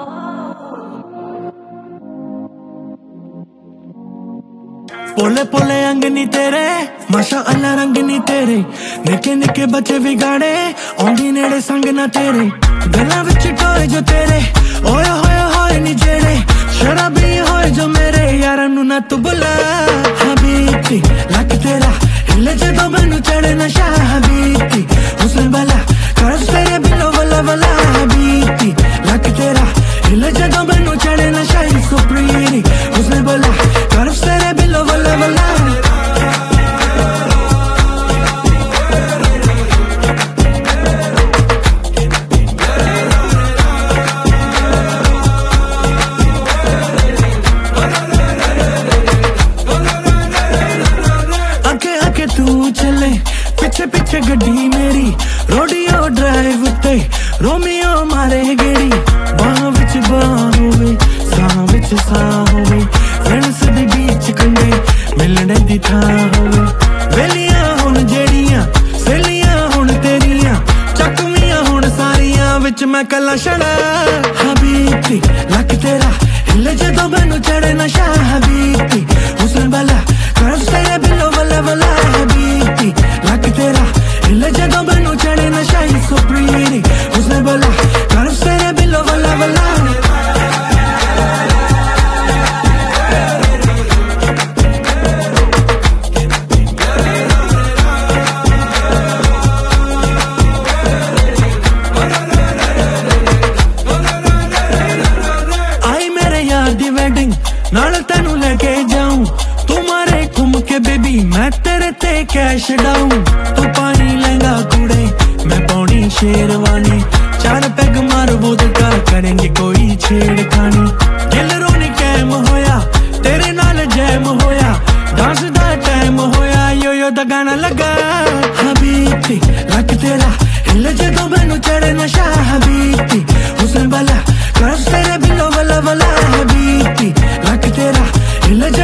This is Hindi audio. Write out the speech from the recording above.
पोले पोले अंग नी तेरे माशा अल्लाह रंग नी तेरे निके निके बच्चे बिगाड़े औंदी नेड़े संग ना तेरे गल्लां विच टोए जो तेरे ओए होए होए नी जेड़े शराबी होए जो मेरे यारां नू ना तू बुला हबीबी लक तेरा हिले जदों मैनू चढ़े नशा हबीबी हुस्न वाला कर्ज तेरे बिलो वला वला हबीबी लक तेरा हिले जदों मैनू चढ़े नशा सो प्रीटी हुस्न वाला कर्ज तेरे बिलो वला वला चले पीछे पीछे गड्डी मेरी रोडियो ड्राइव उत्ते रोमियो मारे गेड़ी बाह विच बाह होवे साह विच साह होवे फ्रेंड्स दे बीच कंडे मिलने दी थां होवे वेलियां हुण जेड़ियां सहेलियां हुण तेरियां चकमियां हुण सारियां विच मैं कला छड़ा हबीबी लक तेरा हिले जदों मैनू चढ़े नशा हबीबी हुस्न वाला कर्ज तेरे बिलो वला वला हबीबी लक तेरा हिले जदों मैनू चढ़े नशा सो प्रीटी हुस्न वाला कर्ज तेरे बिलो वला वला आई मेरे यार दी वेडिंग नाल तेनू लेके जाऊं तुम्हारे घूम के बेबी मैं तेरे ते कैश डाऊं तू पानी लहंगा कुड़े मैं पौनी शेरवानी चार पैग मार वोदका करेंगे कोई छेड़खानी दिल रोनी कैम होया तेरे नाल जैम होया डांस दा टाइम होया यो यो दा गाना लगा हबीबी लक तेरा हिले जदों मैनू चढ़े नशा हबीबी हुस्न वाला कर्ज तेरे बिलो वला वला हबीबी लक तेरा हिले